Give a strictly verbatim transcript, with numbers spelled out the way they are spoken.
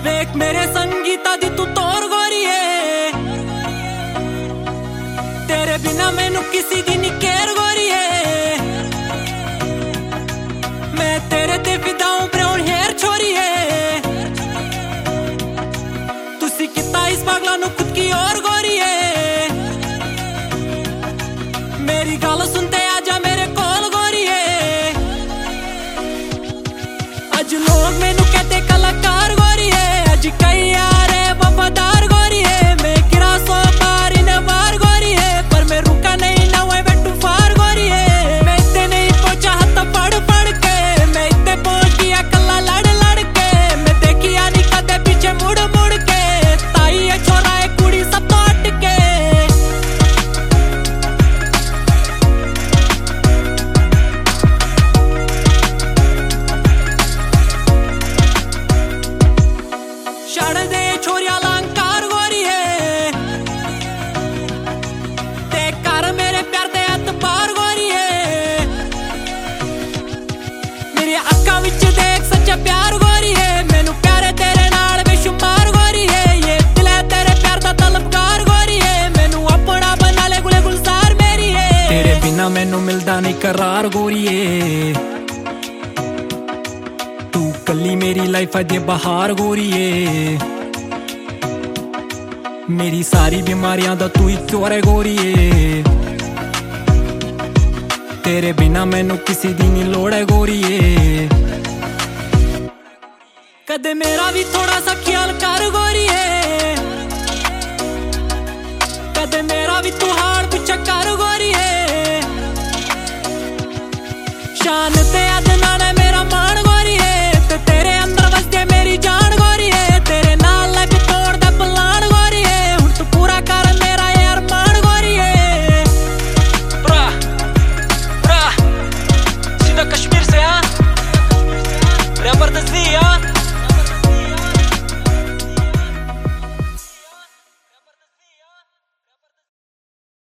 वेख मेरे संगीता दी तू तोर गोरिए, तेरे बिना मैनू किसी दी नी केयर गोरिए। मैं तेरे ते फिदा हूं ब्राउन हेयर छोरिए, तुसी किता इस पागला नू खुद की और गोरिए। मेरी गल सुनते आजा मेरे कोल गोरिए, अज लोग मैनू कहते कलाकार गोरिए, अज कई यारे वफादार गोरिए। मैं गिरा सौ बार इन्हें बार गोरिए, पर मैं रुका नहीं ना वो बैठू फार गोरिए। मैं इतने नहीं पहुंचा हत्ता पढ़ पढ़ के, मैं इतने पहुंच गया कल्ला लड़ लड़ के। मैं देखिया नहीं कदे पीछे मुड़ मुड़ के, ताई है छोरा है कुड़ी सब तो अटके। छड़ दे छोरिया अलंकार गोरिए, ते कर मेरे प्यार दे एतबार गोरिए। मेरी अक्खां विच देख सच्चा प्यार गोरिए, मैनू प्यारे तेरे नाल बेशुमार गोरिए। ये दिल है तेरे प्यार दा तलबगार गोरिए, मैनू अपना बना ले गुले गुलजार मेरिए। तेरे बिना मैनू मिलदा नहीं करार गोरिए, तू कली मेरी लाइफ अजे बहार गोरिए। मेरी सारी बीमारियां दा तू ही क्योर है गोरिए, तेरे बिना मैनू किसी दी नी लोड़ है गोरिए। कदे मेरा भी थोड़ा सा ख्याल कर गोरिए, कदे मेरा भी तू हाल पूछा कर गोरिए। शान ते